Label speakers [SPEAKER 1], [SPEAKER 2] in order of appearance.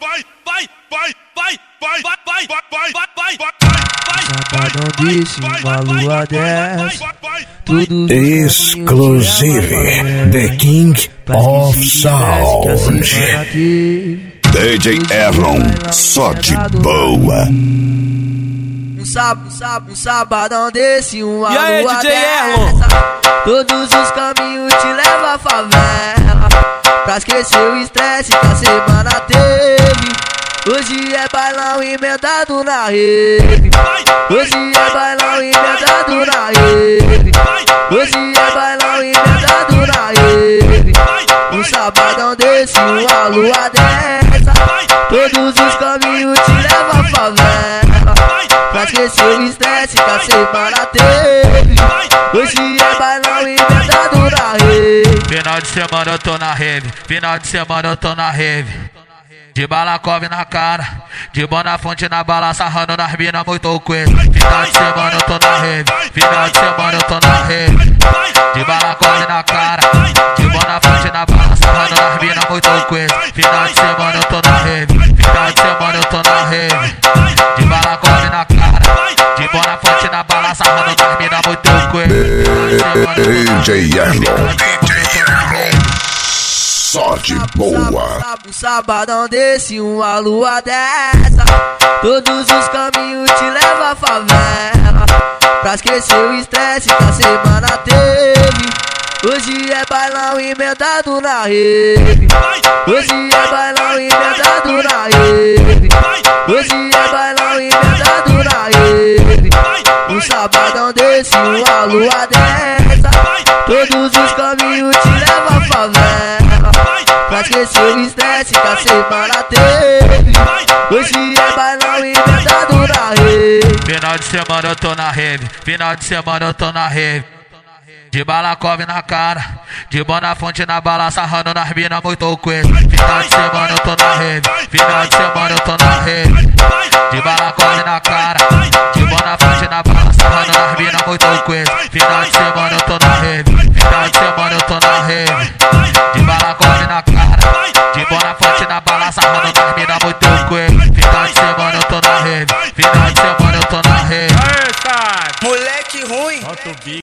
[SPEAKER 1] Sabadão desse uma lua dessa.
[SPEAKER 2] Exclusive The King of Sound. DJ Erlon, só de boa.
[SPEAKER 1] Um sabadão desse, uma
[SPEAKER 3] e aí,
[SPEAKER 1] lua
[SPEAKER 3] DJ
[SPEAKER 1] dessa.
[SPEAKER 3] Erlon?
[SPEAKER 1] Todos os caminhos te levam à favela, pra esquecer o estresse que a semana teve. Hoje é bailão emendado na rede. Hoje é bailão emendado na rede. Hoje é bailão emendado na rede. Um sabadão desse, uma lua dessa. Todos os caminhos te levam à favela, pra esquecer o estresse que a semana teve. Hoje é bailão emendado na rede.
[SPEAKER 4] Final de semana eu tô na rave. Final de semana eu tô na rave. De balacove na cara, de Bonafonte na bala, sarrando nas minas muito coisa. Final de semana eu tô na rave. Final de semana eu tô na rave. De balacove na cara, de Bonafonte na bala, sarrando nas minas muito coisa. Final de semana eu tô na rave. Final de semana eu tô na rave. De balacove na cara, de Bonafonte na bala, sarrando nas minas muito coisa.
[SPEAKER 2] DJ Erlon, só de boa.
[SPEAKER 1] Um sabadão desse, uma lua dessa. Todos os caminhos te levam à favela, pra esquecer o estresse que a semana teve. Hoje é bailão emendado na rede. Hoje é bailão emendado na rede. Hoje é bailão emendado na rede. Um sabadão desse, uma lua dessa. Todos os caminhos te levam à favela, pra esquecer o estresse que a semana teve. Hoje é bailão emendado na rede.
[SPEAKER 4] Final de semana eu tô na rave. Final de semana eu tô na rave. De balacove na cara, de Bonafonte na bala, sarrando nas minas muito coisa. Final de semana eu tô na rave. Final de semana eu tô na rave. De balacove na cara, de Bonafonte na bala, sarrando nas minas muito coisa. Final de semana eu tô na rave. Final de semana eu tô na rave. De balacove na cara, de Bonafonte na bala, sarrando